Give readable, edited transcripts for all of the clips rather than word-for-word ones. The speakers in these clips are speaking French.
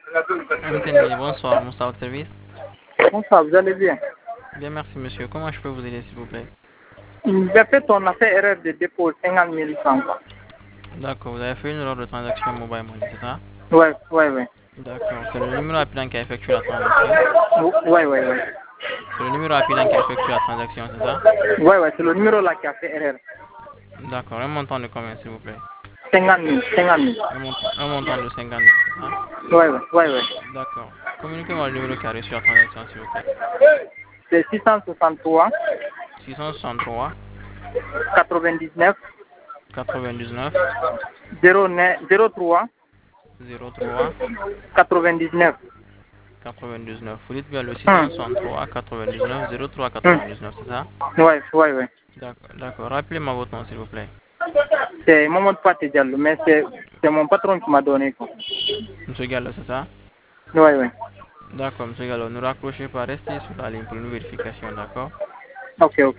MTN, bonsoir, Moussa au service. Bonsoir, vous allez bien? Bien, merci monsieur. Comment je peux vous aider s'il vous plaît? J'ai fait on a fait erreur de dépôt 50 000 francs. D'accord, vous avez fait une erreur de transaction mobile money, c'est ça? Ouais, ouais, ouais. D'accord, c'est le numéro appelant qui a effectué la transaction. Ouais, ouais, ouais. C'est le numéro appelant qui a effectué la transaction, c'est ça? Ouais, ouais, c'est le numéro là qui a fait erreur. D'accord, un montant de combien s'il vous plaît? 50 000, 50 000. Un montant de 50 000, c'est ça? Ouais, ouais, ouais, ouais. D'accord. Communiquez-moi le numéro qui a reçu la transaction s'il vous plaît. C'est 663 663 99 99 03 03 99. 99. Vous dites bien le Hum, 663 99 03 hum. 99, c'est ça? Ouais, ouais, ouais. D'accord, d'accord. Rappelez-moi votre nom s'il vous plaît. C'est Mamadou Paté Diallo, mais c'est mon patron qui m'a donné quoi. Monsieur Gallo, c'est ça? Ouais, ouais. D'accord, monsieur Gallo, ne raccrochez pas, restez sur la ligne pour une vérification, d'accord? Ok, ok.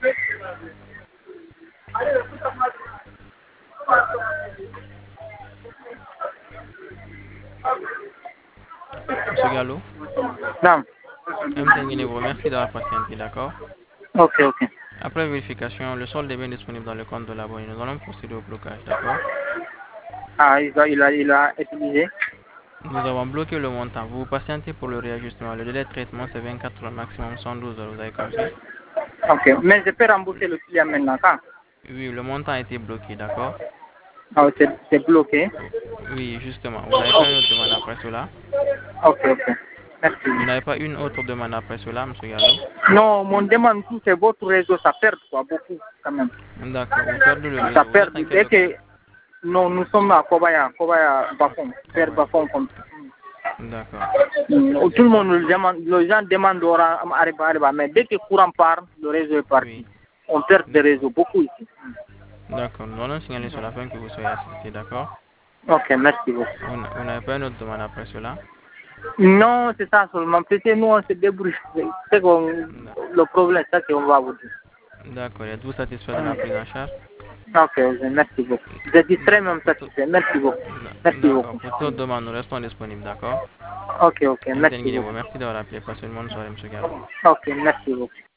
Monsieur Gallo, Non. MTN Guinée vous remercie d'avoir patienté, d'accord? Ok, ok. Après vérification, le solde est bien disponible dans le compte de l'abonné. Nous allons procéder au blocage, d'accord? Ah, il a utilisé. Nous avons bloqué le montant. Vous patientez pour le réajustement. Le délai de traitement, c'est 24 heures, maximum 112 heures, vous avez compris? Ok. Mais je peux rembourser le client maintenant quand? Oui, le montant a été bloqué, d'accord? Ah, c'est bloqué. Oui, justement. Vous n'avez pas une autre demande après cela? Ok, ok. Merci. Vous n'avez pas une autre demande après cela, monsieur Gallo? Non, mon demande tout, c'est votre réseau, ça perd quoi, beaucoup quand même. D'accord, vous perdez le Ça réseau. Vous perd. êtes en quelle Dès que non, nous sommes à Kobaya Bafon, Ah vers ouais, Bafon comme ça. d'accord. Tout le monde nous demande, les gens demandent Ariba, mais dès que le courant part, le réseau est Oui, parti. On perd des d'accord. réseaux, beaucoup ici. D'accord, nous allons signaler sur la fin que vous soyez assisté, d'accord? Ok, merci beaucoup. Vous n'avez pas une autre demande après cela? Non, c'est ça seulement. Peut-être nous, on se débrouille. Le problème, c'est ça qu'on va vous dire. D'accord, êtes-vous satisfait de la prise en charge? Ok, ok, merci beaucoup. Je suis très D'accord, même satisfait. Merci beaucoup. Merci d'accord, beaucoup. pour toute demande, nous restons disponibles, d'accord? Ok, ok, MTN merci Guinée, beaucoup. merci d'avoir appelé. Passez une bonne soirée, monsieur Gallo. Ok, merci beaucoup.